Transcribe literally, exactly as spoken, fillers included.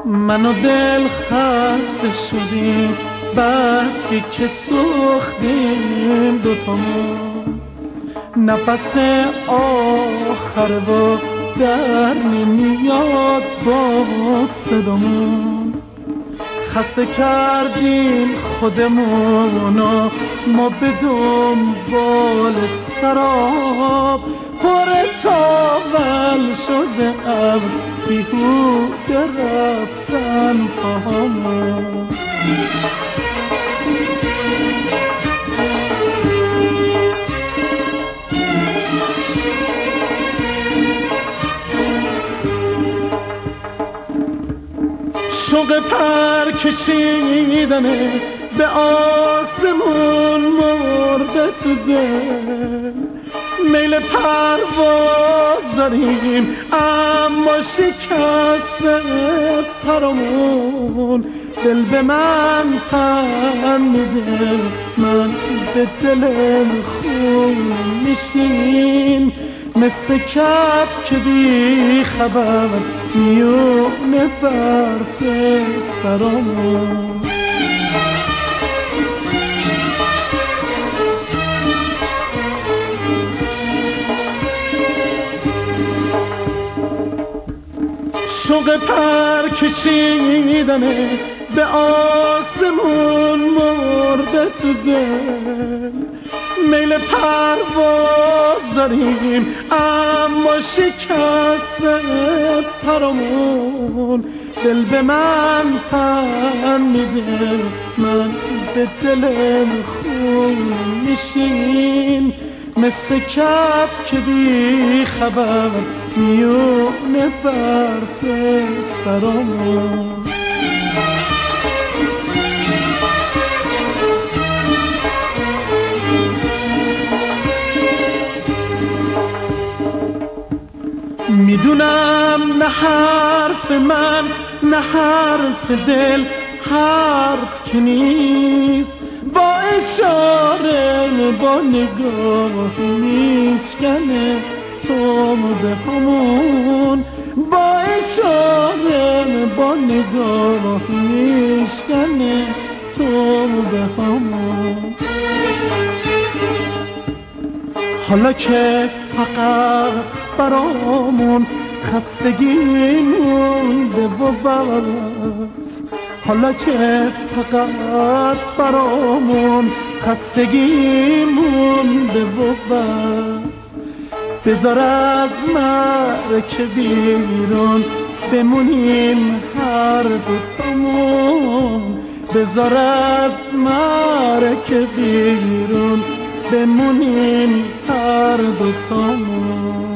من و دل خسته شدیم بس که که سوختیم دوتامون. نفس آخر و در نمیاد با صدامون. خسته کردیم خودمونو ما به دنبال سراب. پر تاول شده از بیهوده رفتن پاهامون. شوق پر کشیدنه به آسمون مرده تو دل. میل پرواز داریم اما شکسته پرامون. دل به من پن میده من به دل خون میشین. مثل کب که بی خبر میونه برف سرامون. شوق پر کشیدنه به آسمون مرده تو دل. میل پرواز داریم اما شکسته پرامون. دل به من پن میده من به دل خون میشین. مثل کب که بی خبر میونه برف سرامون. میدونم نه حرف من نه حرف دل حرف که نیست. با اشاره با نگاه میشکنه تو به همون. با اشاره با نگاه میشکنه تو به همون. حالا که فقط برامون خستگی مونده و بس. حالا که فقط برامون خستگی مونده و بس. بذار از مرک بیرون بمونیم هر دوتامون. بذار از مرک بیرون بمونیم هر دوتامون.